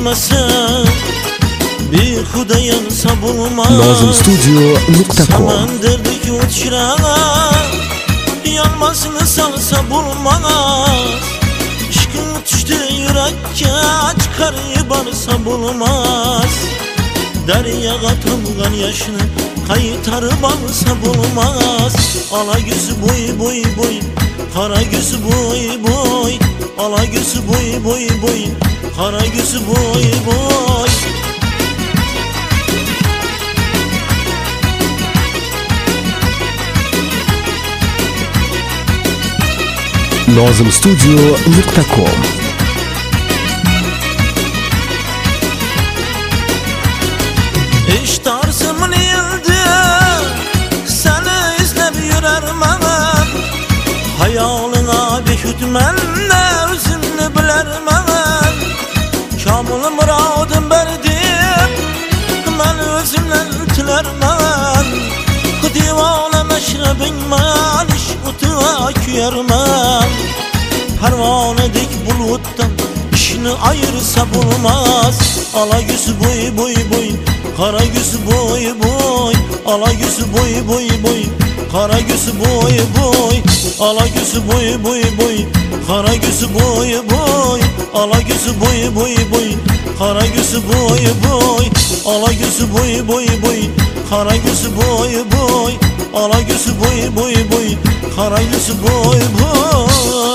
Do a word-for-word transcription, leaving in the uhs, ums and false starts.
olmasa bir Xudo yansa bulmaz. Nozim studio nuqta com. Samandirdek o'tishrağa yanmasını salsa bulmaz. İşkin düştü yürekке çıkarı barsa bulmaz. Deryaga tamgan yaşını kaytarıp alsa bulmaz. Ala gözü boy boy boy, kara gözü boy boy. Ala gözü boy boy boy, kara gözü boy boy. Nozim studio nuqta com. İş tarzımın yıldı, seni izlep yürermen. Hayalına bir hütmenle özünü bilermen. Kamil muradım berdim, ben özümle tilermen. Divane meşrebin maliş utuğa küyermen. Pervanedek buluttan işini ayırsa bulmaz. Ala gözü boy boy boy, kara gözü boy boy. Ala gözü boy boy boy, kara gözü boy boy. Ala gözü boy boy boy, kara gözü boy boy. Ala gözü boy boy boy, kara gözü boy boy. Ala gözü boy boy boy, kara gözü boy boy. Ala gözü boy boy boy, kara gözü boy boy.